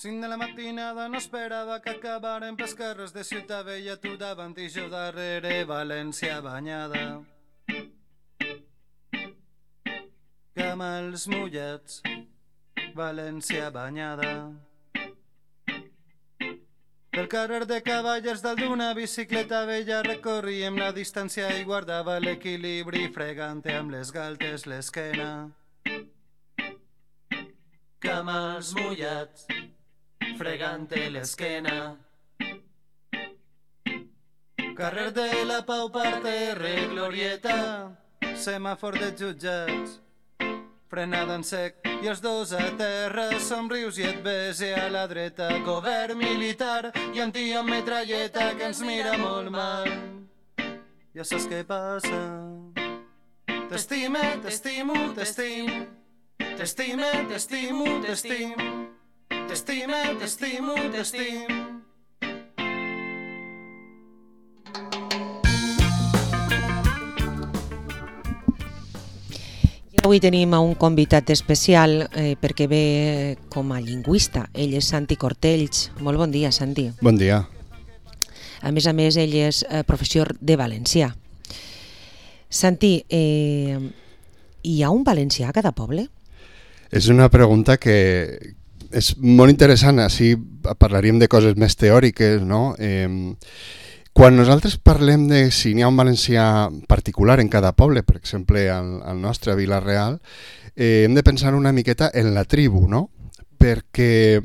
5 de la matinada no esperava que acabaren pels carrers de Ciutat Vella, tu davant i jo darrere, València banyada. Camals mullats, València banyada. Pel carrer de Cavallers dalt d'una bicicleta vella recorríem la distància i guardava l'equilibri fregant amb les galtes l'esquena. Camals mullats, fregant-te l'esquena. Carrer de la Pau, parterre, glorieta, semàfor de jutjats, frenada en sec i els dos a terra, somrius i et bese a la dreta, govern militar i un tio amb metralleta que ens mira molt mal. Ja saps què passa? T'estime, t'estimo, t'estimo, t'estime, t'estimo, t'estimo, t'estime, t'estimo, t'estimo. Avui tenim un convidat especial perquè ve com a lingüista. Ell és Santi Cortells. Molt bon dia, Santi. Bon dia. A més, ell és professor de valencià. Santi, hi ha un valencià a cada poble? És una pregunta que és molt interessant. Així parlaríem de coses més teòriques, no? Quan nosaltres parlem de si n'hi ha un valencià particular en cada poble, per exemple al nostre, a Vila-real, hem de pensar una miqueta en la tribu, no? Perquè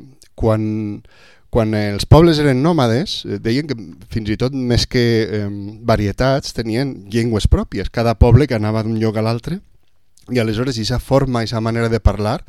quan els pobles eren nòmades, deien que fins i tot més que varietats tenien llengües pròpies. Cada poble que anava d'un lloc a l'altre, i aleshores aquesta forma, aquesta manera de parlar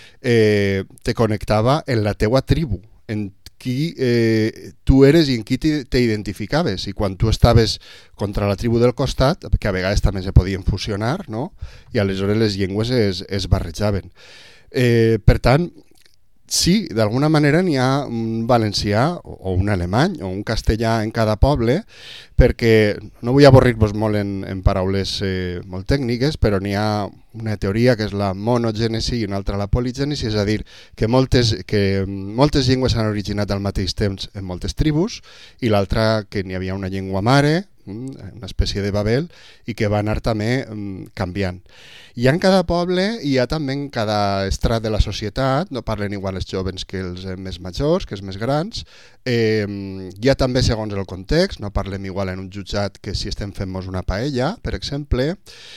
te connectava en la teua tribu, en qui tu eres i en qui t'identificaves, i quan tu estaves contra la tribu del costat, que a vegades també se podien fusionar, no? I aleshores les llengües es barrejaven. Per tant, sí, d'alguna manera n'hi ha un valencià o un alemany o un castellà en cada poble, perquè no vull avorrir-vos molt en paraules molt tècniques, però n'hi ha una teoria que és la monogènesi i una altra la poligènesi, és a dir, que moltes llengües s'han originat al mateix temps en moltes tribus, i l'altra que n'hi havia una llengua mare, una espècie de Babel, i que va anar també canviant. I en cada poble, i hi ha també en cada estrat de la societat, no parlen igual els joves que els més majors, que els més grans, hi ha també segons el context, no parlem igual en un jutjat que si estem fent-nos una paella, per exemple.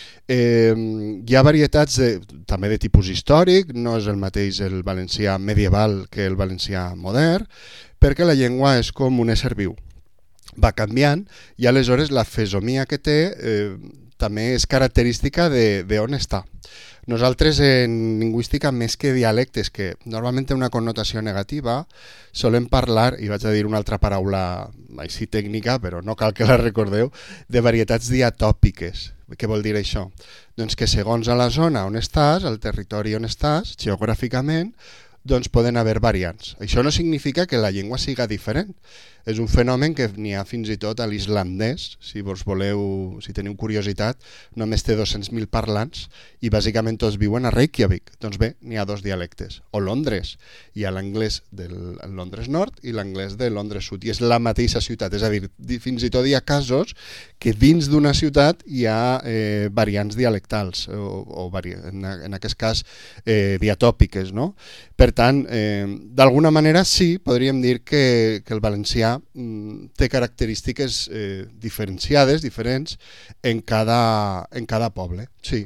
Hi ha varietats també de tipus històric, no és el mateix el valencià medieval que el valencià modern, perquè la llengua és com un ésser viu. Va canviant i aleshores la fesomia que té també és característica d'on està. Nosaltres en lingüística, més que dialectes, que normalment té una connotació negativa, solem parlar, i vaig a dir una altra paraula així tècnica, però no cal que la recordeu, de varietats diatòpiques. Què vol dir això? Doncs que segons a la zona on estàs, al territori on estàs, geogràficament, doncs poden haver variants. Això no significa que la llengua siga diferent. És un fenomen que n'hi ha fins i tot a l'islandès, si vos voleu, si teniu curiositat, només té 200.000 parlants i bàsicament tots viuen a Reykjavik. Doncs bé, n'hi ha dos dialectes. O Londres, hi ha l'anglès del Londres Nord i l'anglès de Londres Sud, i és la mateixa ciutat. És a dir, fins i tot hi ha casos que dins d'una ciutat hi ha variants dialectals, o en aquest cas diatòpiques, no? Per tant, d'alguna manera sí, podríem dir que el valencià té característiques diferenciades, diferents, en cada poble, sí.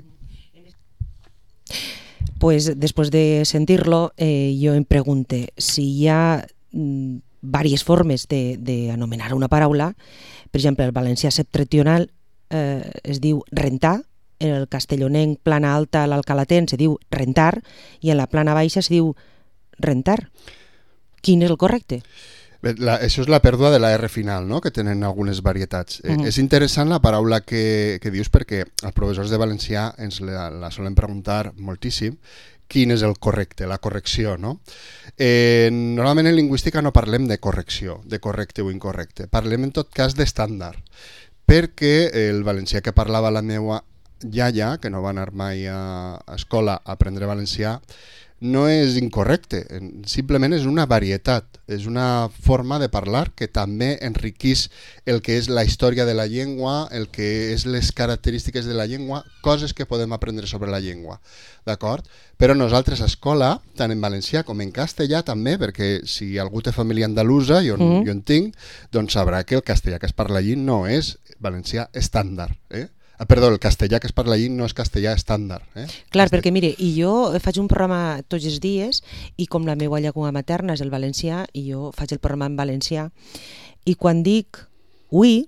Pues después de sentirlo, yo em pregunte si hi ha diverses formes d'anomenar una paraula. Per exemple, el valencià septentrional es diu rentar, en el castellonenc plana alta, l'alcalatenc se diu rentar, i en la plana baixa se diu rentar. Quin és el correcte? Això és la pèrdua de la R final, no? Que tenen algunes varietats. És interessant la paraula que dius, perquè els professors de valencià ens la solen preguntar moltíssim, quin és el correcte, la correcció, no? Normalment en lingüística no parlem de correcció, de correcte o incorrecte, parlem en tot cas d'estàndard, perquè el valencià que parlava la meva iaia, que no va anar mai a escola a aprendre valencià, no és incorrecte, simplement és una varietat, és una forma de parlar que també enriquís el que és la història de la llengua, el que és les característiques de la llengua, coses que podem aprendre sobre la llengua, d'acord? Però nosaltres a escola, tant en valencià com en castellà també, perquè si algú té família andalusa, jo en tinc, doncs sabrà que el castellà que es parla allí no és valencià estàndard, Perdó, el castellà que es parla allí no és castellà estàndard. Clar, perquè mire, i jo faig un programa tots els dies i com la meva llengua materna és el valencià i jo faig el programa en valencià i quan dic ui,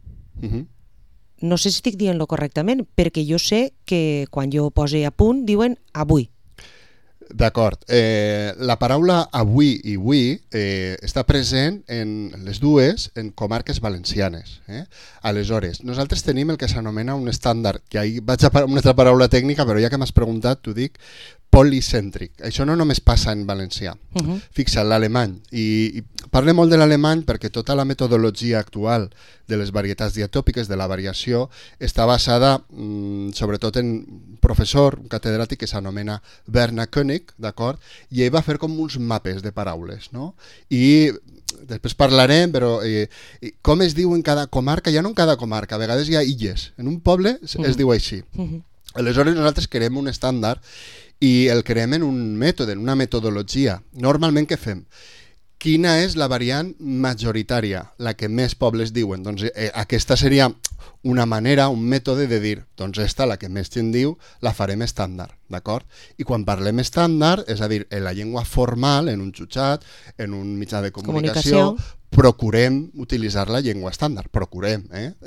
no sé si estic dient-lo correctament, perquè jo sé que quan jo poso a punt diuen avui. D'acord. La paraula avui i ui està present en les dues en comarques valencianes. Aleshores, nosaltres tenim el que s'anomena un estàndard, que ahir vaig a una altra paraula tècnica, però ja que m'has preguntat, t'ho dic, policèntric. Això no només passa en valencià. Fixa't, l'alemany. I parlem molt de l'alemany perquè tota la metodologia actual de les varietats diatòpiques, de la variació, està basada sobretot en un professor, un catedràtic que s'anomena Werner König, d'acord? I ell va fer com uns mapes de paraules, no? I després parlarem, però com es diu en cada comarca? Ja no en cada comarca, a vegades hi ha illes. En un poble es diu així. Aleshores nosaltres creem un estàndard i el creem en un mètode, en una metodologia. Normalment què fem? Quina és la variant majoritària, la que més pobles diuen? Doncs aquesta seria una manera, un mètode de dir, doncs esta, la que més gent diu, la farem estàndard, d'acord? I quan parlem estàndard, és a dir, en la llengua formal, en un jutjat, en un mitjà de comunicació, procurem utilitzar la llengua estàndard, procurem,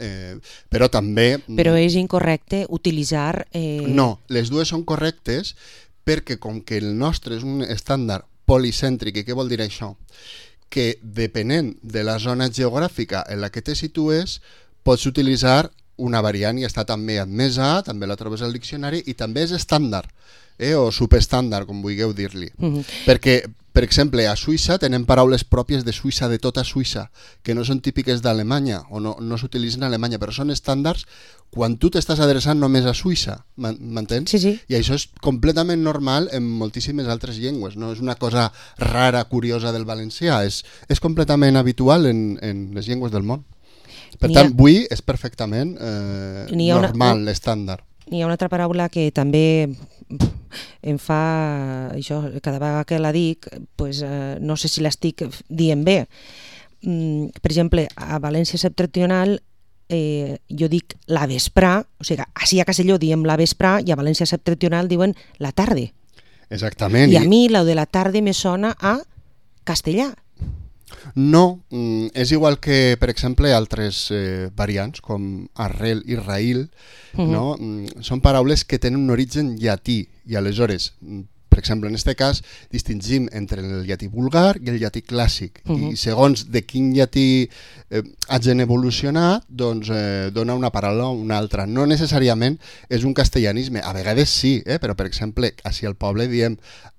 però també... Però és incorrecte utilitzar... No, les dues són correctes perquè com que el nostre és un estàndard policèntric, i què vol dir això? Que depenent de la zona geogràfica en la que te situes, pots utilitzar una variant i està també admesa, també la trobes al diccionari i també és estàndard, o subestàndard, com vulgueu dir-li. Perquè, per exemple, a Suïssa tenen paraules pròpies de Suïssa, de tota Suïssa, que no són típiques d'Alemanya o no s'utilitzen a Alemanya, però són estàndards quan tu t'estàs adreçant només a Suïssa, m'entens? Sí. I això és completament normal en moltíssimes altres llengües, no és una cosa rara, curiosa del valencià, és completament habitual en les llengües del món. Per tant, avui és perfectament normal, l'estàndard. Hi ha una altra paraula que també em fa, això, cada vegada que la dic, pues, no sé si l'estic dient bé. Per exemple, a València Septentrional jo dic la vesprà, o sigui, així a Castelló diem la vesprà i a València Septentrional diuen la tarda. Exactament. I a mi la de la tarda me sona a castellà. No, és igual que, per exemple, altres variants, com arrel i raïl, no? Són paraules que tenen un origen llatí i aleshores, per exemple, en aquest cas, distingim entre el llatí vulgar i el llatí clàssic. I segons de quin llatí hagin evolucionat, doncs dona una paraula o una altra. No necessàriament és un castellanisme. A vegades sí, però per exemple, així al poble diem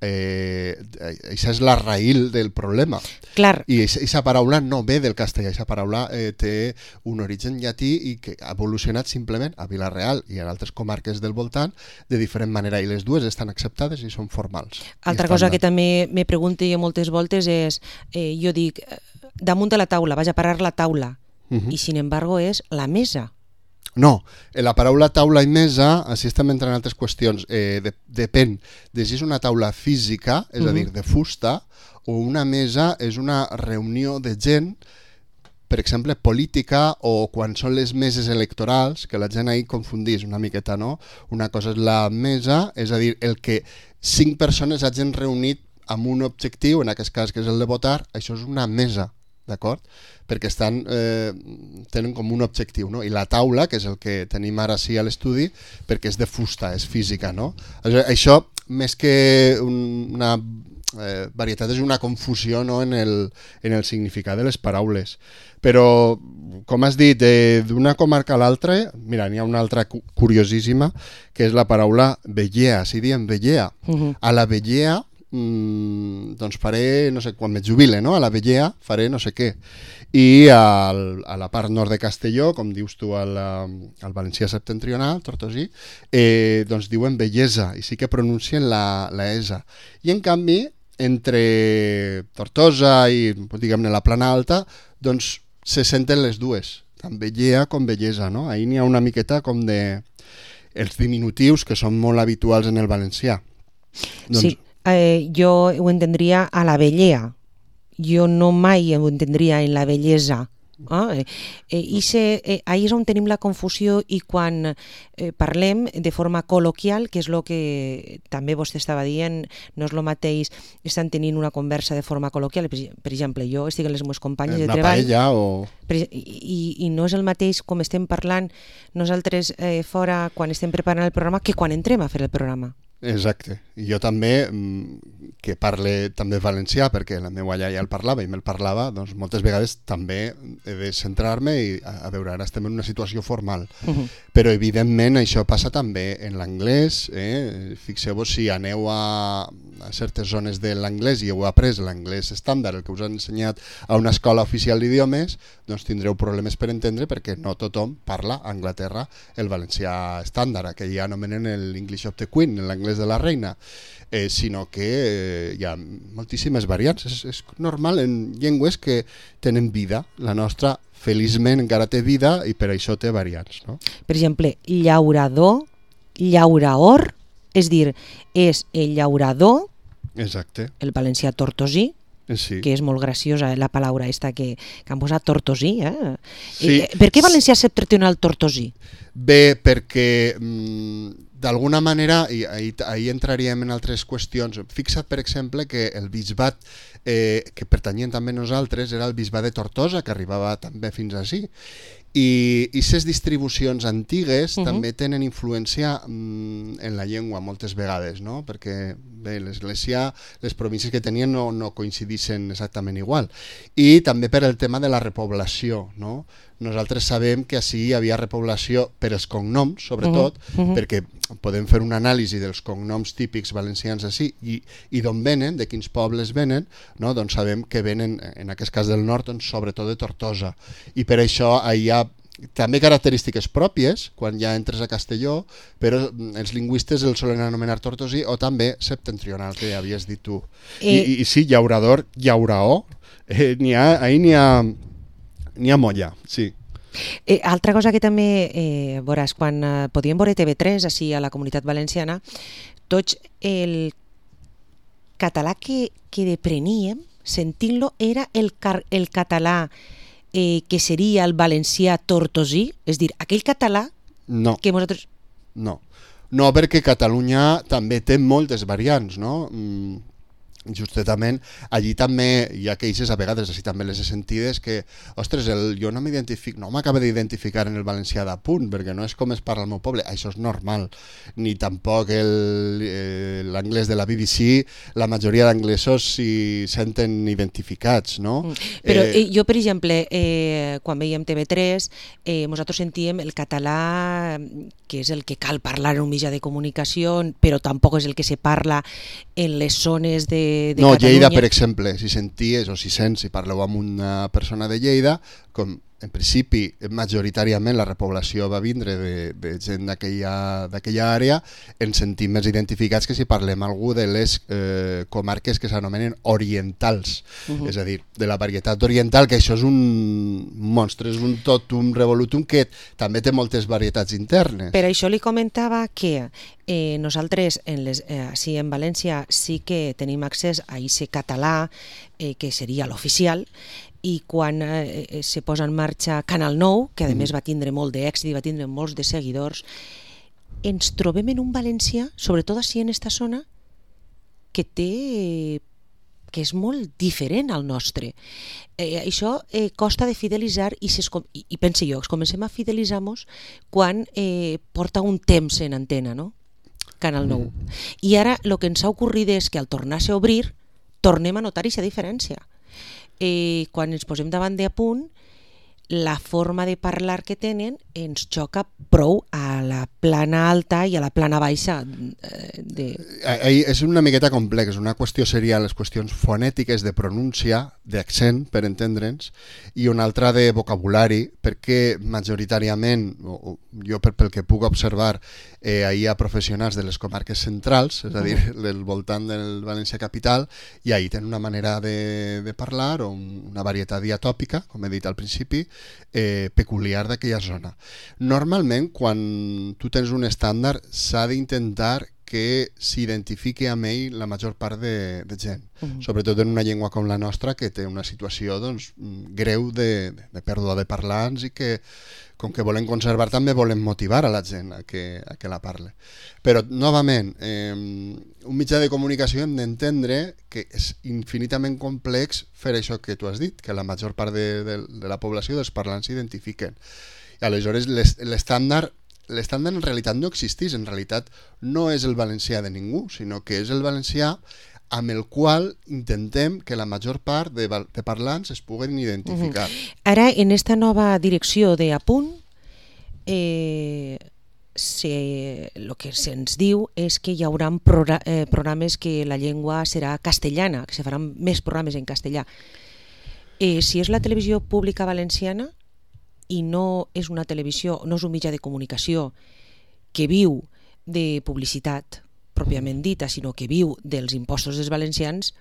això és la raïl del problema. Clar. I aquesta paraula no ve del castellà, aquesta paraula té un origen llatí i que ha evolucionat simplement a Vila-real i en altres comarques del voltant de diferent manera, i les dues estan acceptades i són formals. Altra cosa que també me pregunto jo moltes voltes és, jo dic, damunt de la taula, vaig a parar la taula, i sin embargo és la mesa. No, la paraula taula i mesa, així estem entrant en altres qüestions, depèn de si és una taula física, és a dir, de fusta, o una mesa és una reunió de gent, per exemple, política, o quan són les meses electorals, que la gent ahir confundís una miqueta, no? Una cosa és la mesa, és a dir, el que 5 persones hagin reunit amb un objectiu, en aquest cas que és el de votar, això és una mesa, d'acord? Perquè tenen com un objectiu, no? I la taula, que és el que tenim ara sí a l'estudi, perquè és de fusta, és física, no? Això, més que una varietat, és una confusió, no? en el significat de les paraules. Però, com has dit, d'una comarca a l'altra, mira, n'hi ha una altra curiosíssima, que és la paraula vellea, si diem vellea. A la vellea doncs faré, no sé, quan me jubile, no? A la Vellea faré no sé què. I a la part nord de Castelló, com dius tu al valencià septentrional, Tortosí, doncs diuen bellesa, i sí que pronuncien la esa. I en canvi, entre Tortosa i, diguem-ne, la Plana Alta, doncs se senten les dues, tant Vellea com bellesa, no? Ahir n'hi ha una miqueta com de els diminutius que són molt habituals en el valencià. Doncs... Sí, jo ho entendria a la Vellea. Jo no mai ho entendria en la bellesa. Ahí és on tenim la confusió, i quan parlem de forma col·loquial, que és el que també vostè estava dient, no és el mateix estan tenint una conversa de forma col·loquial. Per exemple, jo estic amb les meves companyes de treball i no és el mateix com estem parlant nosaltres fora quan estem preparant el programa que quan entrem a fer el programa. Exacte. I jo també, que parle també valencià, perquè la meva iaia el parlava i me'l parlava, doncs moltes vegades també he de centrar-me i a veure, ara estem en una situació formal. Però evidentment això passa també en l'anglès. Fixeu-vos, si aneu a certes zones de l'anglès i heu après l'anglès estàndard, el que us han ensenyat a una escola oficial d'idiomes, doncs tindreu problemes per entendre, perquè no tothom parla a Anglaterra el valencià estàndard, que ja anomenen l'English of the Queen, l'anglès de la reina, sinó que hi ha moltíssimes variants. És normal en llengües que tenen vida. La nostra, feliçment, encara té vida i per això té variants, no? Per exemple, llaurador, llauraor, és dir, és el llaurador, exacte, el valencià tortosí, sí, que és molt graciosa la paraula aquesta que han posat, tortosí. Sí. Per què valencià septentrional tortosí? Bé, perquè d'alguna manera, i ahir entraríem en altres qüestions. Fixa't, per exemple, que el bisbat que pertanyien també nosaltres era el bisbat de Tortosa, que arribava també fins ací. I ces distribucions antigues també tenen influència en la llengua moltes vegades, no? Perquè bé, l'Església, les províncies que tenien no coincidissin exactament igual. I també per el tema de la repoblació, no? Nosaltres sabem que ací hi havia repoblació per els cognoms, sobretot, perquè podem fer una anàlisi dels cognoms típics valencians ací i d'on venen, de quins pobles venen, no? Doncs sabem que venen, en aquest cas del nord, doncs, sobretot de Tortosa. I per això hi ha també característiques pròpies quan ja entres a Castelló, però els lingüistes el solen anomenar tortosí o també septentrional, que ja havies dit tu. I sí, llaurador, llauraó, ahir n'hi ha molla, sí. Altra cosa que també veuràs, quan podíem veure TV3 així a la Comunitat Valenciana, tots el català que depreníem, sentint-lo, era el català que seria el valencià tortosí, és dir, aquell català que nosaltres... No, perquè Catalunya també té moltes variants, no? Justament, allí també hi ha queixes a vegades, així també les he sentides, que, ostres, jo no m'acabo d'identificar en el valencià d'Apunt, perquè no és com es parla al meu poble. Això és normal, ni tampoc l'anglès de la BBC, la majoria d'anglesos s'hi senten identificats, no? Però jo, per exemple, quan veiem TV3, nosaltres sentíem el català, que és el que cal parlar en un mitjà de comunicació, però tampoc és el que se parla en les zones de no, Catalunya. Lleida, per exemple, si senties o si sents, si parleu amb una persona de Lleida, com en principi majoritàriament la repoblació va vindre de gent d'aquella àrea, ens sentim més identificats que si parlem algú de les comarques que s'anomenen orientals, és a dir, de la varietat oriental, que això és un monstre, és un totum revolutum que també té moltes varietats internes. Per això li comentava que nosaltres així en València sí que tenim accés a aquest català que seria l'oficial, i quan se posa en marxa Canal 9, que a més va tindre molt d'èxit i va tindre molts de seguidors, ens trobem en un valencià, sobretot així en esta zona, que és molt diferent al nostre. Això costa de fidelitzar i pense jo, ens comencem a fidelitzar-nos quan porta un temps en antena, no? Canal 9. I ara el que ens ha ocorrit és que al tornar-se a obrir tornem a notar aquesta diferència. Quan ens posem davant d'Apunt, la forma de parlar que tenen ens xoca prou a la plana alta i a la plana baixa. És una miqueta complex, una qüestió seria les qüestions fonètiques de pronúncia, d'accent, per entendre'ns, i una altra de vocabulari, perquè majoritàriament, jo pel que puc observar, hi ha professionals de les comarques centrals, és a dir, del voltant del València capital, i ahí tenen una manera de parlar o una varietat diatòpica, com he dit al principi, peculiar d'aquella zona. Normalment, quan tu tens un estàndard, s'ha d'intentar que s'identifiqui amb ell la major part de gent, sobretot en una llengua com la nostra, que té una situació greu de pèrdua de parlants i que, com que volem conservar, també volem motivar a la gent a que la parle. Però, novament, un mitjà de comunicació hem d'entendre que és infinitament complex fer això que tu has dit, que la major part de la població dels parlants s'identifiquen. I aleshores l'estàndard en realitat no existeix, en realitat no és el valencià de ningú, sinó que és el valencià amb el qual intentem que la major part de parlants es puguen identificar. Ara, en esta nova direcció d'Apunt, el que se'ns diu és que hi haurà programes que la llengua serà castellana, que se faran més programes en castellà. Si és la televisió pública valenciana, i no és una televisió, no és un mitjà de comunicació que viu de publicitat pròpiament dita, sinó que viu dels impostos dels valencians,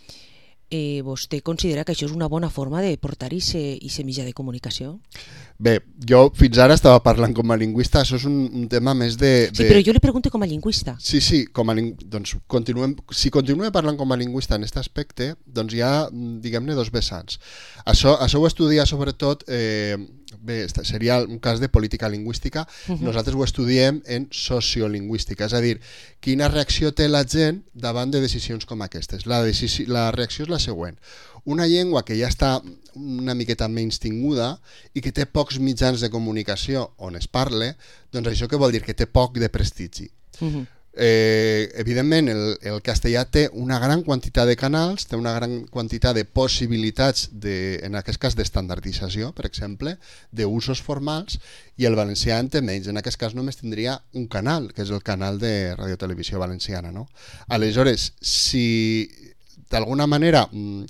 vostè considera que això és una bona forma de portar aquest mitjà de comunicació? Bé, jo fins ara estava parlant com a lingüista, això és un tema més de... Sí, però jo li pregunto com a lingüista. Sí, doncs si continuem parlant com a lingüista en aquest aspecte, doncs hi ha, diguem-ne, dos vessants. Això ho estudia sobretot, bé, seria un cas de política lingüística, nosaltres ho estudiem en sociolingüística, és a dir, quina reacció té la gent davant de decisions com aquestes. La reacció és la següent. Una llengua que ja està una miqueta menys tinguda i que té pocs mitjans de comunicació on es parle, doncs això què vol dir? Que té poc de prestigi. Evidentment, el castellà té una gran quantitat de canals, té una gran quantitat de possibilitats, en aquest cas d'estandardització, per exemple, d'usos formals, i el valencià en té menys. En aquest cas només tindria un canal, que és el canal de Radiotelevisió Valenciana. Aleshores, si d'alguna manera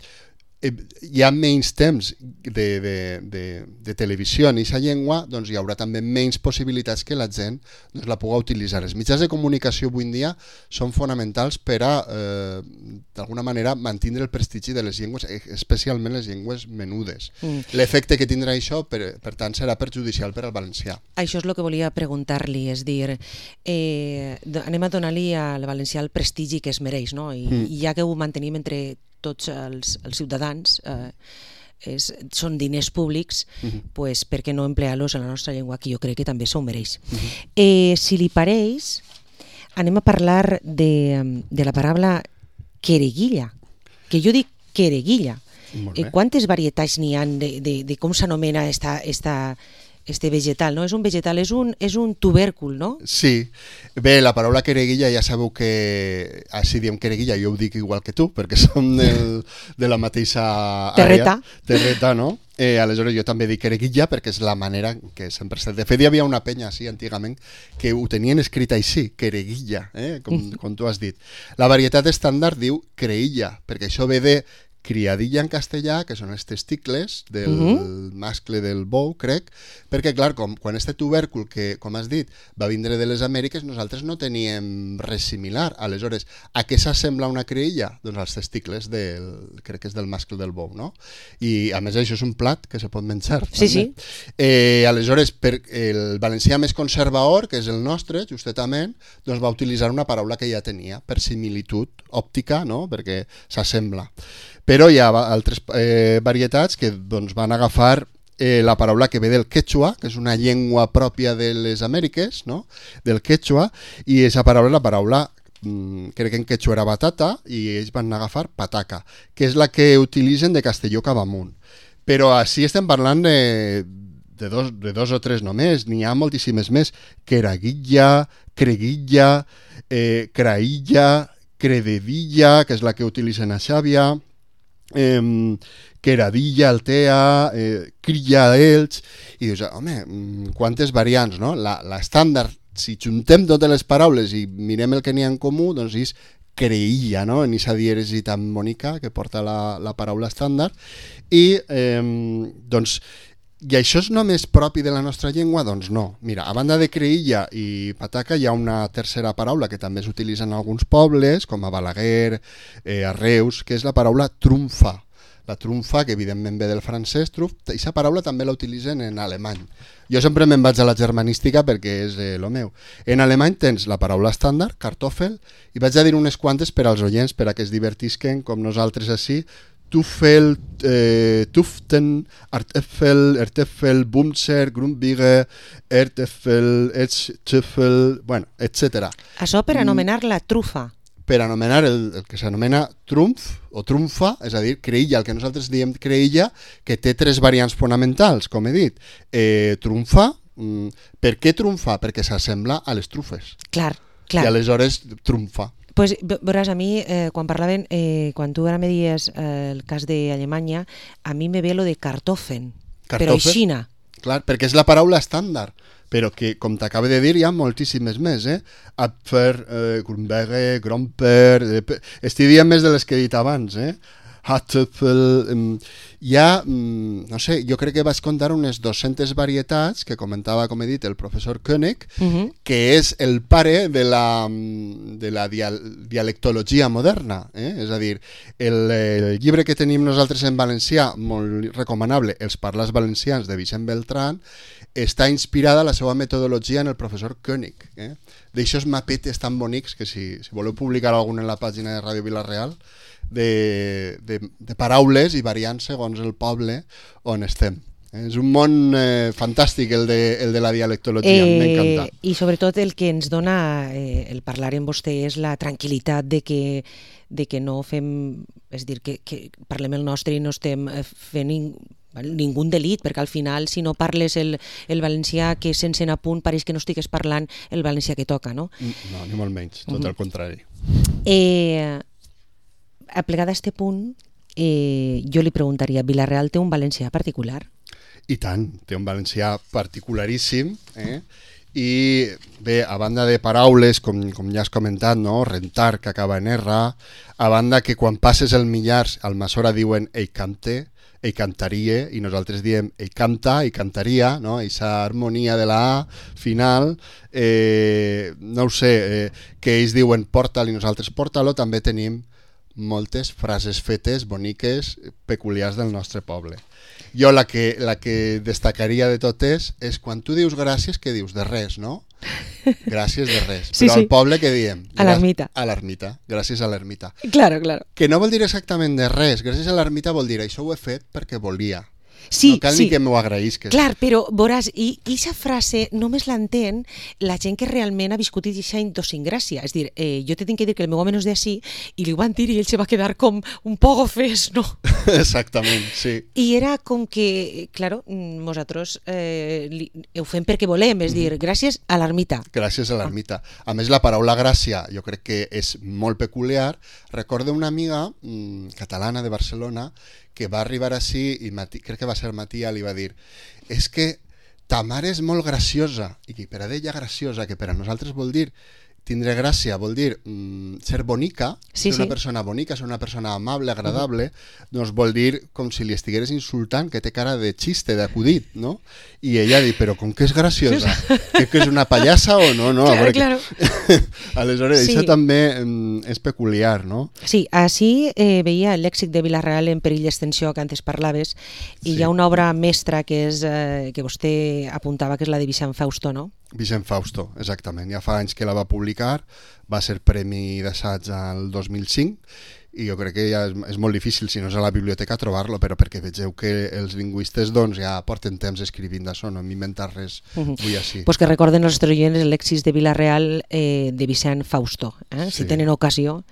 hi ha menys temps de televisió en aquesta llengua, doncs hi haurà també menys possibilitats que la gent la pugui utilitzar. Els mitjans de comunicació avui en dia són fonamentals per a, d'alguna manera, mantenir el prestigi de les llengües, especialment les llengües menudes. L'efecte que tindrà això, per tant, serà perjudicial per al valencià. Això és el que volia preguntar-li, és dir, anem a donar-li al valencià el prestigi que es mereix, no? I ja que ho mantenim entre tots els ciutadans, són diners públics, pues, per què no emplear-los en la nostra llengua, que jo crec que també s'ho mereix. Si li pareix, anem a parlar de la paraula quereguilla, que jo dic quereguilla. Quantes varietats n'hi ha de com s'anomena este vegetal, no? És un vegetal, és un tubèrcul, no? Sí. Bé, la paraula quereguilla, ja sabeu que si diem quereguilla jo ho dic igual que tu, perquè som de la mateixa àrea. Terreta, no? Aleshores jo també dic quereguilla perquè és la manera que sempre està. De fet, hi havia una penya així antigament que ho tenien escrit així, quereguilla, com tu has dit. La varietat estàndard diu creïlla, perquè això ve de criadilla en castellà, que són els testicles del mascle del bou, crec, perquè, clar, quan este tubèrcul, que, com has dit, va vindre de les Amèriques, nosaltres no teníem res similar. Aleshores, a què s'assembla una criïlla? Doncs als testicles crec que és del mascle del bou, no? I, a més, això és un plat que se pot menjar. Sí, sí. Aleshores, per el valencià més conservador, que és el nostre, justament, doncs va utilitzar una paraula que ja tenia, per similitud òptica, no? Perquè s'assembla. Però hi ha altres varietats que doncs, van agafar la paraula que ve del quechua, que és una llengua pròpia de les Amèriques, no? Del quechua, i aquesta paraula és la paraula, crec que en quechua era batata, i ells van agafar pataca, que és la que utilitzen de Castelló cap amunt. Però així estem parlant de dos o tres només, n'hi ha moltíssimes més. Queraguilla, creguilla, craïlla, crededilla, que és la que utilitzen a Xàbia, queradilla, altea, crilla ells, i dius, home, quantes variants, no? L'estàndard, si juntem totes les paraules i mirem el que n'hi ha en comú, doncs és creïlla, no? En aquesta dièresi tan bonica que porta la paraula estàndard. I, doncs, i això és només propi de la nostra llengua? Doncs no. Mira, a banda de creïlla i pataca hi ha una tercera paraula que també s'utilitza en alguns pobles, com a Balaguer, a Reus, que és la paraula trumfa. La trumfa, que evidentment ve del francès, i aquesta paraula també la utilitzen en alemany. Jo sempre me'n vaig a la germanística perquè és el meu. En alemany tens la paraula estàndard, Kartoffel, i vaig a dir unes quantes per als oients, per a que es divertisquen com nosaltres així. Tufel, Tuften, Artefel, Ertefel, Bumser, Grumbige, Ertefel, Etztefel, bueno, etc. Això per anomenar la trufa. Per anomenar el que s'anomena trumf o trumfa, és a dir, creïlla, el que nosaltres diem creïlla, que té 3 variants fonamentals, com he dit. Trumfa, per què trumfa? Perquè s'assembla a les trufes. Clar. I aleshores trumfa. Pues, veuràs, a mi, quan parlaven, quan tu ara me dies el cas d'Alemanya, a mi me ve lo de Kartoffeln, però aixina. Clar, perquè és la paraula estàndard, però que, com t'acabo de dir, hi ha moltíssimes més, Apfer, Grumberge, Gromper, estic dient més de les que he dit abans, Hartefel, hi ha, no sé, jo crec que vaig comptar unes 200 varietats que comentava, com he dit, el professor Koenig, que és el pare de la dialectologia moderna, és a dir, el llibre que tenim nosaltres en valencià, molt recomanable, Els parles valencians, de Vicent Beltrán, està inspirada la seva metodologia en el professor Koenig. D'aixòs mapetes tan bonics que si voleu publicar algun en la pàgina de Ràdio Vila-real, de paraules i variants segons el poble on estem. És un món fantàstic el de la dialectologia, m'encanta. I sobretot el que ens dona el parlar amb vostè és la tranquil·litat de que no fem, és dir, que parlem el nostre i no estem fent ningú delit, perquè al final si no parles el valencià que sense anar a punt pareix que no estigues parlant el valencià que toca, no? No, ni molt menys, tot el contrari. Aplegada a este punt, jo li preguntaria, Vila-real té un valencià particular? I tant, té un valencià particularíssim, i bé, a banda de paraules, com ja has comentat, no? Rentar, que acaba en R, a banda que quan passes el Millars, al Masora diuen ei cante, ei cantaria, i nosaltres diem ei canta, ei cantaria, no? Eixa harmonia de la A final, no ho sé, que ells diuen porta-lo i nosaltres porta-lo, també tenim moltes frases fetes, boniques, peculiars del nostre poble. Jo la que destacaria de totes és quan tu dius gràcies, que dius? De res, no? Gràcies de res. Sí, però al poble què diem? A l'ermita. A l'ermita, gràcies a l'ermita. Claro, claro. Que no vol dir exactament de res. Gràcies a l'ermita vol dir això ho he fet perquè volia. Sí, no cal ni que m'ho agraïsques. Clar, però veuràs, i aquesta frase només l'entén la gent que realment ha viscut aquesta idiosincràsia. És dir, jo te tinc que dir que el meu home no és d'ací i li ho van dir i ell se va quedar com un poc ofès, no? Exactament, sí. I era com que, claro, nosaltres ho fem perquè volem, és dir, gràcies a l'ermita. Gràcies a l'ermita. A més, la paraula gràcia jo crec que és molt peculiar. Recordo una amiga catalana de Barcelona que va arribar així i crec que va ser Matia, li va dir és que ta mare és molt graciosa, i que per a ella graciosa, que per a nosaltres vol dir tindre gràcia, vol dir ser bonica, ser una persona bonica, ser una persona amable, agradable, doncs vol dir com si li estigueres insultant, que té cara de xiste, d'acudit, no? I ella diu, però com que és graciosa? Que és una pallassa o no? No, claro, claro. Aleshores, això també és peculiar, no? Sí, així veia el lèxic de Vila-real en perill d'extensió que antes parlaves, i hi ha una obra mestra que és que vostè apuntava, que és la de Vicent Fausto, no? Vicent Fausto, exactament. Ja fa anys que la va publicar, va ser premi d'assaig al 2005, i jo crec que ja és molt difícil, si no és a la biblioteca, trobar-lo, però perquè vegeu que els lingüistes doncs, ja porten temps escrivint d'això, no hem inventat res avui així. Pues que recorden els nostres oients el lèxic de Vila-real de Vicent Fausto, si tenen ocasió.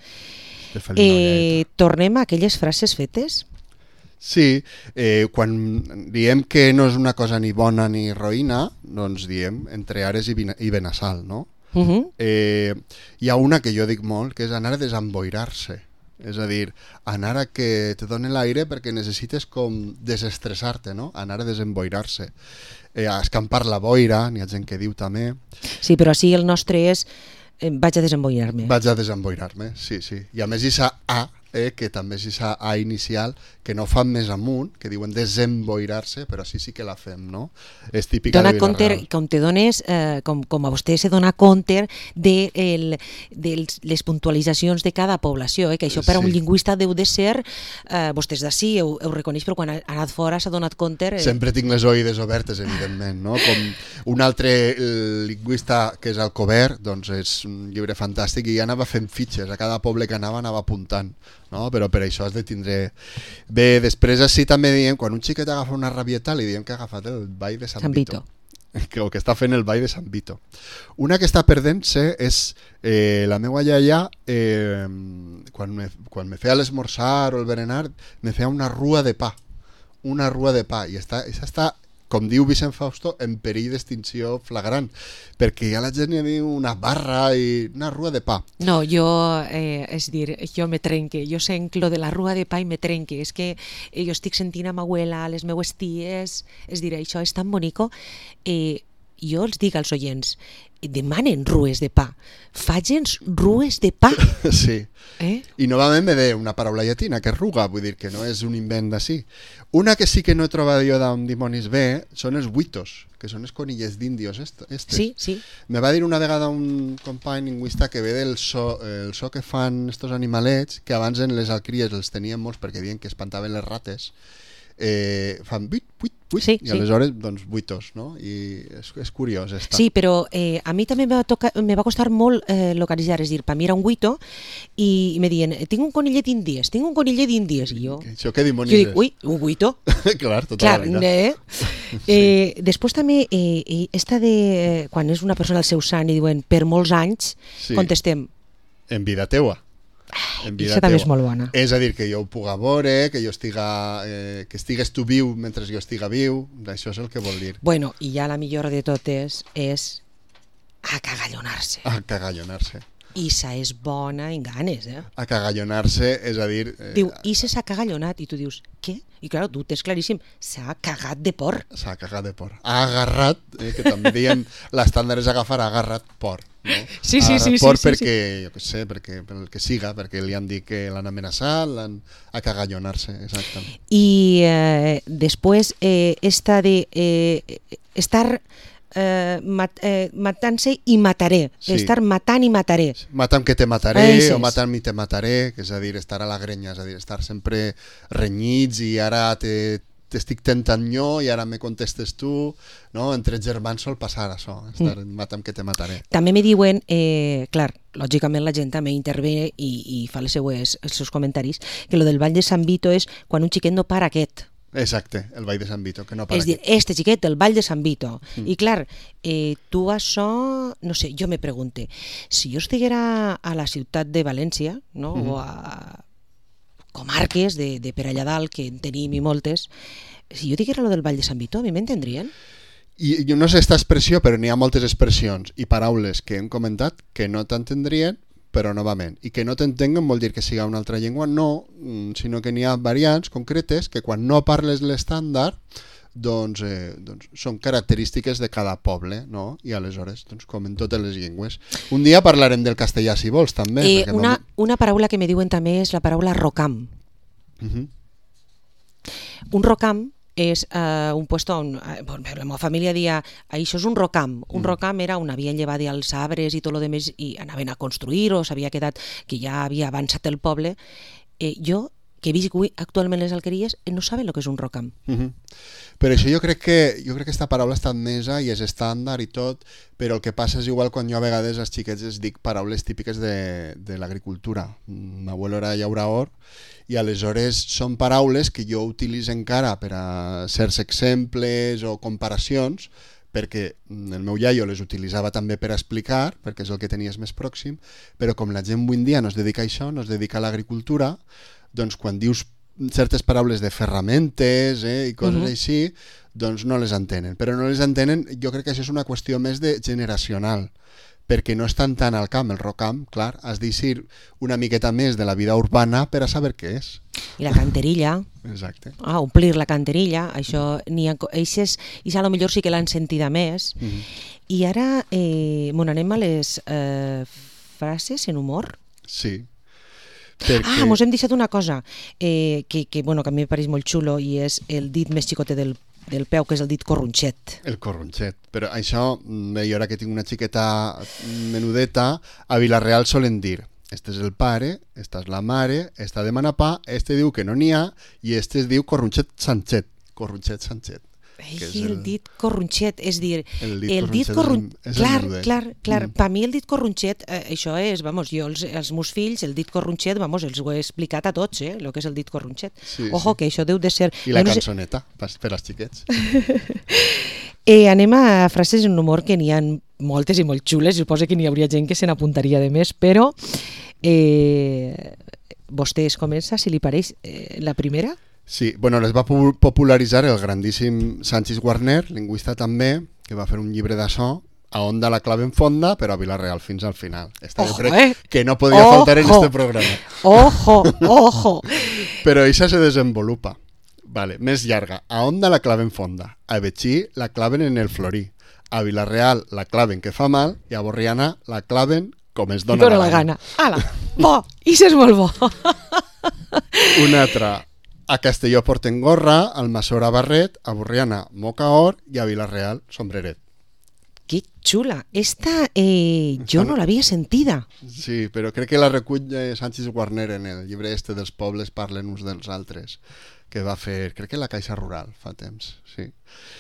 Tornem a aquelles frases fetes? Sí, quan diem que no és una cosa ni bona ni roïna, doncs diem entre Ares i Benassal, no? Hi ha una que jo dic molt, que és anar a desemboirar-se. És a dir, anar a que te donen l'aire perquè necessites com desestressar-te, no? Anar a desemboirar-se. A escampar la boira, n'hi ha gent que diu també. Sí, però així el nostre és vaig a desemboirar-me. Vaig a desemboirar-me, sí. I a més hi ha A, que també és aquesta A inicial, que no fan més amunt, que diuen desemboirar-se, però sí que la fem, no? És típica Dona de compte, Vila-real. com te dones, com a vostè se dona compte de les puntualitzacions de cada població, que això per a un Sí. lingüista deu de ser, vostès d'ací ho reconeix, però quan ha anat fora s'ha donat compte... Sempre tinc les oïdes obertes, evidentment, no? Com un altre lingüista que és Alcover, doncs és un llibre fantàstic i ja anava fent fitxes, a cada poble que anava apuntant, no? Però per això has de tindre... Bé, després així també diem, quan un xiquet agafa una rabieta li diem que ha agafat el ball de Sant Vito. O que està fent el ball de Sant Vito. Una que està perdent-se és la meva iaia, quan me feia l'esmorzar o el berenar, me feia una rua de pa. Una rua de pa. I això està, com diu Vicent Fausto, en perill d'extinció flagrant, perquè ja la gent hi diu una barra i una rua de pa. No, jo, és dir, jo me trenque, jo sent lo de la rua de pa i me trenque, és que jo estic sentint a ma abuela, les meues ties, és dir, això és tan bonico, jo els dic als oients, demanen rues de pa, fagens rues de pa. Sí. I novament me de una paraula llatina, que és ruga, vull dir que no és un invent d'ací. Una que sí que no he trobat jo d'on dimonis bé són els buitos, que són els conilles d'índios estes. Sí. Me va dir una vegada un company lingüista que ve del so, el so que fan estos animalets, que abans en les alcries els tenien molts perquè diuen que espantaven les rates, fan buit, sí, i aleshores doncs buitos, no? I és curiós esta. Sí, però a mi també me va costar molt localitzar, és dir, per mi era un buito i me diuen, tinc un conillet d'índies, i jo... Això què dimonis Jo dic, ui, un buito? Clar, tota la vida. Sí. Després també, esta de quan és una persona al seu sant i diuen per molts anys, Sí. contestem, En vida teua. això també és molt bona. És a dir, que jo ho puga veure, que jo estiga, que estigues tu viu mentre jo estiga viu, això és el que vol dir. Bueno, i ja la millor de totes és acagallonar-se. Acagallonar-se. Issa és bona en ganes, Acagallonar-se, és a dir... Diu, Issa s'ha cagallonat, i tu dius, què? I clar, tu tens claríssim, s'ha cagat de por. S'ha cagat de por. Ha agarrat, que també diem, l'estàndard és agafar, ha agarrat por. No? Sí. Por perquè, jo què sé, perquè el que siga, perquè li han dit que l'han amenaçat, l'han acagallonar-se, exactament. I després, esta de estar matant-se i mataré, Sí. estar matant i mataré. Mata'm que te mataré, Això o és. mata'm i te mataré, que és a dir, estar a la grenya, és a dir, estar sempre renyits i ara t'estic tentant jo i ara me contestes tu, no? Entre germans sol passar això, estar mata'm que te mataré. També me diuen, clar, lògicament la gent també intervé i fa els seus comentaris, que lo del ball de Sant Vito és quan un xiquet no para aquest. Exacte, el ball de Sant Vito, que no para És dir, aquí. este xiquet, el ball de Sant Vito. I clar, tu això, no sé, jo me pregunte, si jo estiguera a la ciutat de València, no? O a comarques de per allà dalt, que en tenim i moltes, si jo diguera lo del ball de Sant Vito, a mi m'entendrien? I jo no sé esta expressió, però n'hi ha moltes expressions i paraules que hem comentat que no t'entendrien, però novament. I que no t'entenguen vol dir que siga una altra llengua, no, sinó que n'hi ha variants concretes que quan no parles l'estàndard doncs són característiques de cada poble, no? I aleshores, doncs, com en totes les llengües. Un dia parlarem del castellà, si vols, també. perquè Una paraula que me diuen també és la paraula rocam. Un rocam és un puesto on la meva família dia, això és un rocam. Un rocam era on havien llevat els arbres i tot el demés i anaven a construir o s'havia quedat que ja havia avançat el poble. Jo, que visc actualment les Alqueries, no saben el que és un rocam. Per això jo crec que aquesta paraula està admesa i és estàndard i tot, però el que passa és igual quan jo a vegades als xiquets els dic paraules típiques de l'agricultura. M'abuelo era llaurador i aleshores són paraules que jo utilitzo encara per a certs exemples o comparacions, perquè el meu iaio les utilitzava també per explicar, perquè és el que tenies més pròxim, però com la gent avui en dia no es dedica a això, no es dedica a l'agricultura, doncs quan dius certes paraules de ferramentes i coses així, doncs no les entenen. Però no les entenen, jo crec que això és una qüestió més de generacional, perquè no estan tant al camp, el rocamp, clar, has d'eixir una miqueta més de la vida urbana per a saber què és. I la canterilla. Exacte. Omplir la canterilla, això a lo millor sí que l'han sentida més. I ara anem a les frases en humor. Sí. Mos hem deixat una cosa que a mi em pareix molt xulo i és el dit més xicote del peu, que és el dit corrunxet. El corrunxet. Però això, jo ara que tinc una xiqueta menudeta, a Vila-real solen dir: este és el pare, esta és la mare, esta demana pa, este diu que no n'hi ha i este es diu corrunxet sanxet. Corrunxet sanxet. El dit corrunxet, és dir, el dit corrunxet clar, per mi el dit corrunxet, això és, jo els meus fills, el dit corrunxet, els ho he explicat a tots, el que és el dit corrunxet. Ojo, que això deu de ser... I la cançoneta, per als xiquets. Anem a frases en humor, que n'hi ha moltes i molt xules, suposo que n'hi hauria gent que se n'apuntaria de més, però vostè es comença, si li pareix, la primera? Sí, les va popularitzar el grandíssim Sanchis Guarner, lingüista també, que va fer un llibre d'açò, a Onda la clave en fonda, però a Vila-real fins al final. Jo crec que no podia faltar en este programa. Ojo! Però això se desenvolupa. Vale, més llarga. A Onda la clave en fonda. A Betxí la claven en el Florí. A Vila-real la claven que fa mal i a Borriana la claven com es dona la gana. Ala, bo! Això és molt bo! Una altra. A Castelló porten gorra, al Almassora barret, a Borriana mocaor i a Vila-real sombreret. Que xula! Esta jo no l'havia sentida. Sí, però crec que la recull Sanchis Guarner en el llibre este dels pobles parlen uns dels altres, que va fer, crec que la Caixa Rural fa temps, sí.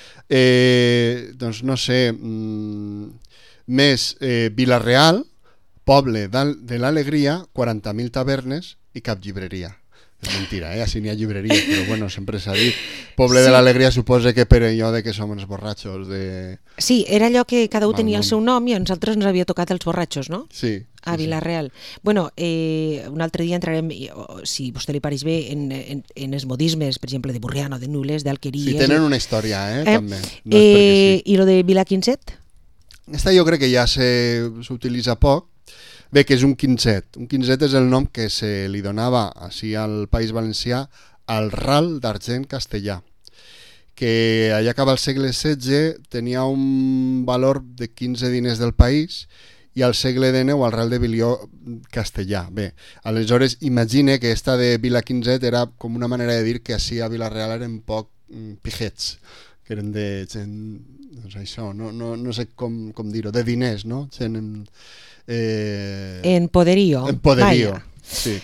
Doncs no sé, més Vila-real, poble de l'alegria, 40.000 tavernes i cap llibreria. És mentira, així n'hi ha llibreria, però sempre s'ha dit. Poble de l'alegria suposa que per allò de que som els borratxos de... Sí, era allò que cada un tenia el seu nom i a nosaltres ens havia tocat els borratxos, no? Sí. A Vila-real. Un altre dia entrarem, si a vostè li pareix bé, en els modismes, per exemple, de Borriana, de Nules, d'Alqueries... Sí, tenen una història, també. I lo de Vila-Quinzet? Esta jo crec que ja s'utilitza poc. Bé, que és un quinzet. Un quinzet és el nom que se li donava així al País Valencià al ral d'argent castellà, que allà acaba el segle XVI tenia un valor de 15 diners del país i al segle XIX al ral de bilió castellà. Bé, aleshores imagine que esta de Vila Quinzet era com una manera de dir que així a Vila-real eren poc pijets, que eren de gent, doncs això, no sé com dir-ho, de diners, no? Gent... En poderío. Sí.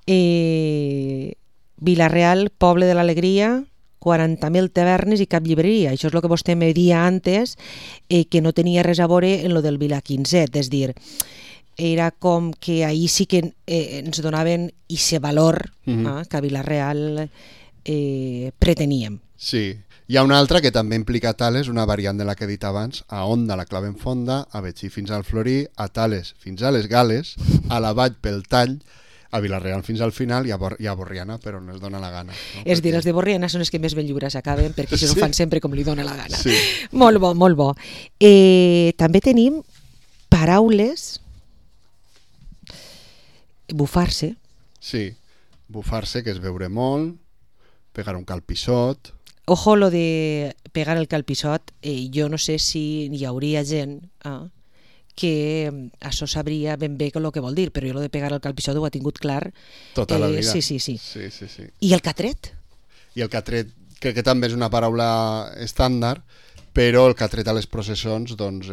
Vila-real, poble de l'alegria, 40.000 tavernes i cap llibreria. Això és el que vostè me dia antes, que no tenia res a veure en lo del Vila-Quinzet. És dir, era com que ahir sí que ens donaven ese valor que a Vila-real preteníem. Sí. Hi ha una altra que també implica Tales, una variant de la que he dit abans, a Onda la clave en fonda, a Betxí fins al Florí, a Tales fins a les Gales, a la Vall pel Tall, a Vila-real fins al final i a Borriana, però no es dona la gana. No? És dir, els de Borriana són els que més ben lliures acaben, perquè si no fan sempre com li dona la gana. Sí. Molt bo, molt bo. També tenim paraules... Bufar-se. Sí, bufar-se, que és beure molt, pegar un calpissot... Ojo, lo de pegar el calpissot, jo no sé si hi hauria gent que això sabria ben bé el que vol dir, però jo lo de pegar el calpissot ho ha tingut clar. Tota la vida. Sí. I el catret? I el catret, crec que també és una paraula estàndard, però el catret a les processons, doncs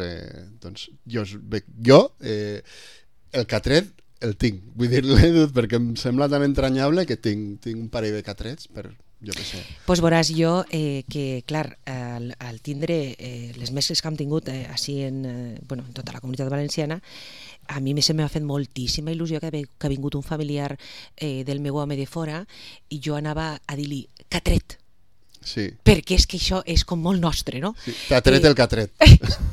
jo el catret el tinc. Vull dir-li, perquè em sembla tan entranyable que tinc un parell de catrets per... jo què sé. Doncs veuràs jo que, clar, al tindre les mescles que hem tingut així en tota la comunitat valenciana, a mi se m'ha fet moltíssima il·lusió que ha vingut un familiar del meu home de fora i jo anava a dir-li catret. Sí. Perquè és que això és com molt nostre, no? Sí. T'ha tret el catret.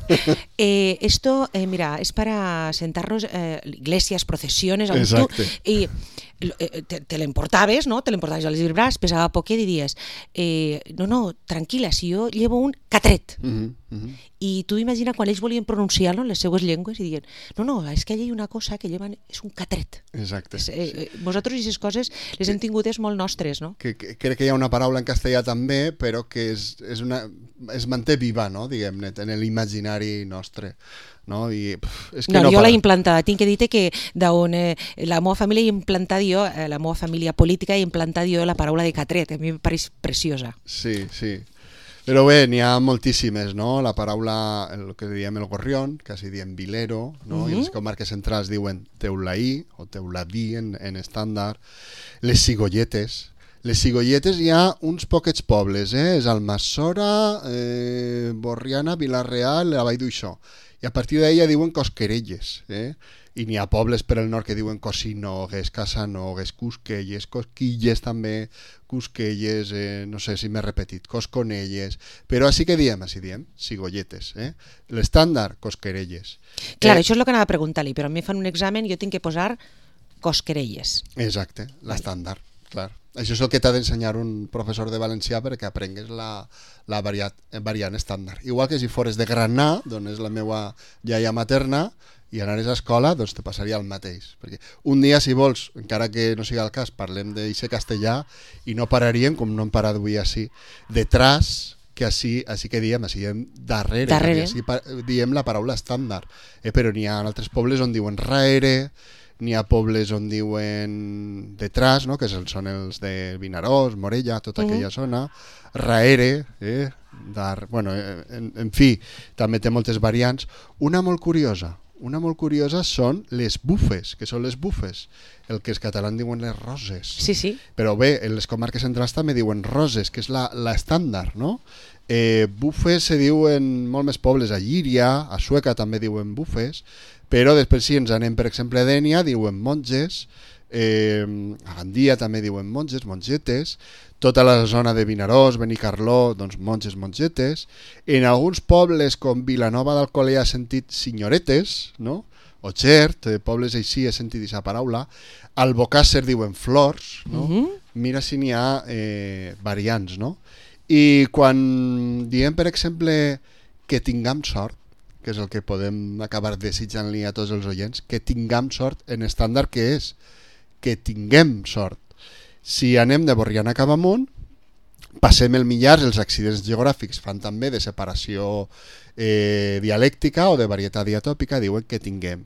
Esto, mira, es para sentarnos, iglesias, procesiones, on Exacte. tu, i te l'emportaves, no? Te l'emportaves a les braç, pesava poquet i dies, no, tranquil·la, si jo llevo un catret. I tu imagina quan ells volien pronunciar-lo en les seues llengües i diuen, no, és que allà hi ha una cosa que llevan, és un catret. Exacte. Vosaltres aquestes coses les hem tingudes molt nostres, no? Que crec que hi ha una paraula en castellà també, però que es manté viva, no? Diguem-ne, en l'imaginari nostre. No? I, és que jo l'he implantada, tinc que dir-te que d'on la meva família he implantat jo, la meva família política he implantat jo la paraula de catret, a mi em pareix preciosa. Sí. Però bé, n'hi ha moltíssimes, no? La paraula, el que diem el gorrión, quasi diem vilero, no? I les comarques centrals diuen teulaí o teuladí en estàndard. Les cigolletes. Les cigolletes hi ha uns poquets pobles, és Almassora, Borriana, Vila-real, la Vall d'Uixó. I a partir d'ella diuen cosquerelles, i n'hi ha pobles per al nord que diuen Cosinogues, Casanogues, Cusquelles, Cosquilles també, Cusquelles, no sé si m'he repetit, Cosconelles, però així diem, cigolletes. L'estàndard, cosquerelles. Clar, això és el que anava a preguntar-li, però a mi fan un examen i jo tinc que posar cosquerelles. Exacte, l'estàndard, clar. Això és el que t'ha d'ensenyar un professor de valencià perquè aprengues la variant estàndard. Igual que si fores de Granà, d'on és la meva iaia materna, i anares a escola, doncs te passaria el mateix. Perquè un dia, si vols, encara que no sigui el cas, parlem d'eixe castellà i no pararíem, com no hem parat avui així, detrás, que així que diem darrere. Així diem la paraula estàndard. Però n'hi ha altres pobles on diuen raere, n'hi ha pobles on diuen detrás, no? Que són els de Vinaròs, Morella, tota aquella zona, raere, en fi, també té moltes variants. Una molt curiosa són les bufes, que són les bufes, el que els catalans diuen les roses. Sí. Però bé, en les comarques centrals també diuen roses, que és l'estàndard, no? Bufes se diuen molt més pobles, a Llíria, a Sueca també diuen bufes, però després si ens anem, per exemple, a Dénia, diuen monges, a Gandia també diuen monges, mongetes, tota la zona de Vinaròs, Benicarló, doncs monges, mongetes. En alguns pobles com Vilanova d'Alcolea he sentit senyoretes, no? O Xert, pobles així he sentit aquesta paraula. Al Bocàsser diuen flors, no? Mira si n'hi ha variants, no? I quan diem, per exemple, que tinguem sort, que és el que podem acabar desitjant-li a tots els oients, que tinguem sort en estàndard, que és que tinguem sort. Si anem de Borriana cap amunt, passem el Millars, els accidents geogràfics fan també de separació dialèctica o de varietat diatòpica, diuen que tinguem.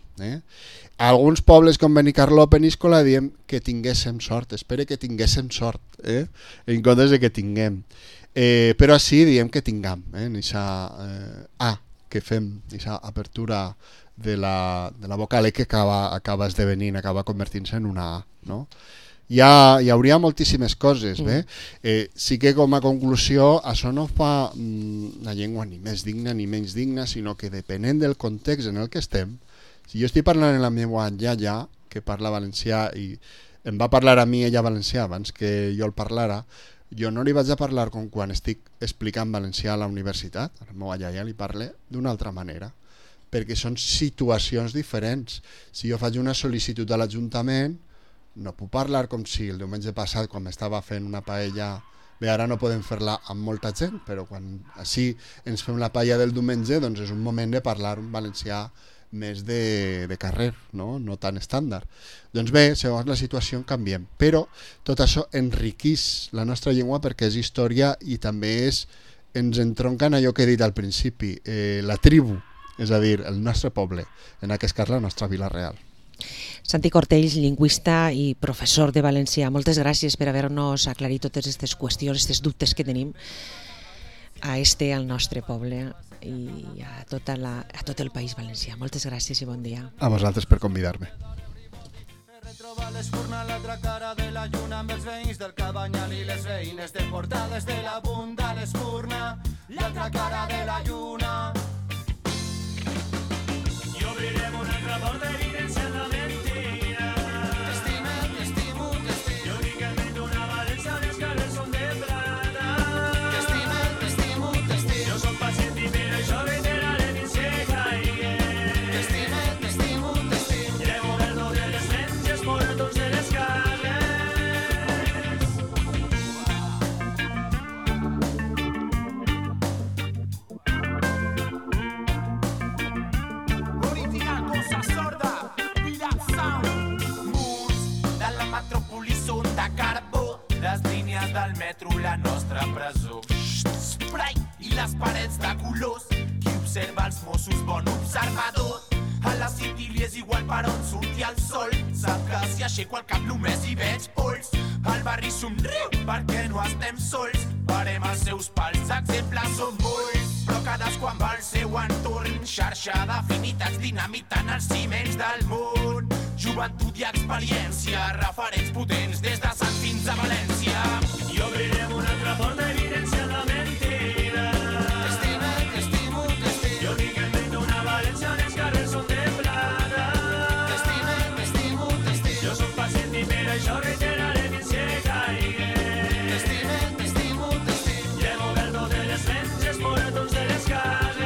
Alguns pobles com Benicarló o Peníscola diem que tinguéssim sort, espere que tinguéssim sort, en comptes de que tinguem. Però així diem que tinguem, en aquesta que fem, aquesta apertura de la vocal que acaba esdevenint, acaba convertint-se en una A, no? Hi hauria moltíssimes coses, bé? Sí que com a conclusió això no fa la llengua ni més digna ni menys digna, sinó que depenent del context en el que estem, si jo estic parlant amb la meva iaia, que parla valencià i em va parlar a mi ella valencià abans que jo el parlara, jo no li vaig a parlar com quan estic explicant valencià a la universitat, a la meva iaia li parle d'una altra manera, perquè són situacions diferents. Si jo faig una sol·licitud a l'Ajuntament, no puc parlar com si el diumenge passat, quan m'estava fent una paella, bé, ara no podem fer-la amb molta gent, però quan així ens fem la paella del diumenge, doncs és un moment de parlar un valencià més de carrer, no tan estàndard. Doncs bé, segons la situació en canviem, però tot això enriqueix la nostra llengua perquè és història i també ens entronca en allò que he dit al principi, la tribu, és a dir, el nostre poble, en aquest cas la nostra Vila Real. Santi Cortells, lingüista i professor de valencià, moltes gràcies per haver-nos aclarit totes aquestes qüestions, aquests dubtes que tenim al nostre poble i a tot el País Valencià. Moltes gràcies i bon dia. A vosaltres per convidar-me. Retrobar l'espurna a l'altra cara de la lluna amb els veïns del Cabanyal i les veïnes deportades de la bunda a l'espurna, l'altra cara de la lluna. I obrirem una altra porta evidenciant la mentira. T'estime, t'estimo, t'estimo. Jo dic que el d'una València les carrers són de plata. T'estime, t'estimo, t'estimo. Jo soc pacient i per això reiteraré l'incert. les parets de colors. Qui observa els Mossos, bon observador. A la Sicília és igual per on surti el sol. Sap que si aixeco el cap només hi veig polls. El barri somriu perquè no estem sols. Parem els seus pals, exemples són molts. Però cadascú amb el seu entorn. Xarxa d'afinitats dinamitant els ciments del món. Joventut i experiència, referents potents des de Sant fins a València. I obrirem una altra porta, evidència en la mentida. T'estime, t'estimo, t'estimo. Jo dic que invento una València on els carrers són de plata. T'estime, t'estimo, t'estimo. Jo soc pacient i per això reiteraré fins que caigui. T'estime, t'estimo, t'estimo. I hem obert totes les fences, moratons de les cases.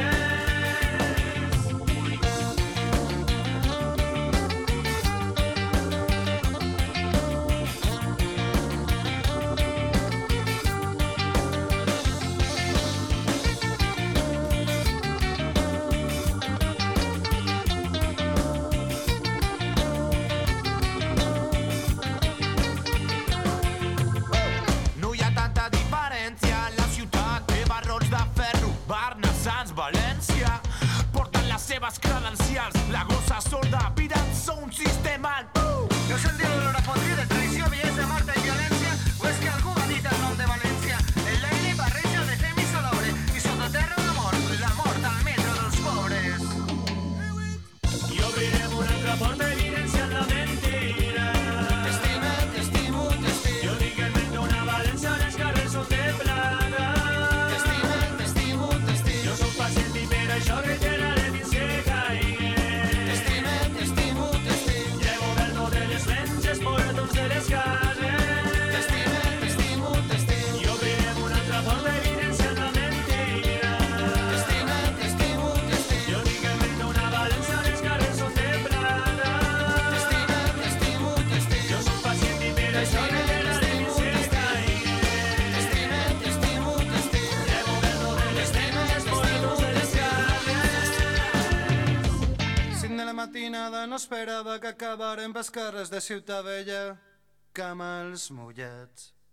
València porten les seves credencials, la gossa sorda, pirant-se un sistema. Heu sentit l'olor a podrir de traïció, bellesa, mort i violència? O és que algú ha dit el nom de València? El l'aire barreja de fem i salobre i sota terra la mort al metro dels pobres. I obrirem una altra porta, evidència en la mentida. T'estime, t'estimo, t'estimo. Jo dic que invento una València on els carrers són de plata. T'estime, t'estimo, t'estimo. Jo soc pacient i per això reiteraré fins que caigui. T'estime, t'estimo, t'estimo. I hem obert totes les fences, moratons de les cases. T'estime, t'estimo, t'estimo. I obrirem una altra porta, evidència en la mentida. T'estime, t'estimo, t'estimo. Jo dic que invento una València on els carrers són de plata. T'estime, t'estimo, t'estimo. Jo soc pacient i per això reiteraré fins que caigui. T'estime, t'estimo, t'estimo. I hem obert totes les fences, moratons de les cases. 5 de la matinada no esperava que acabarem pels carrers de Ciutat Vella, camals mullats.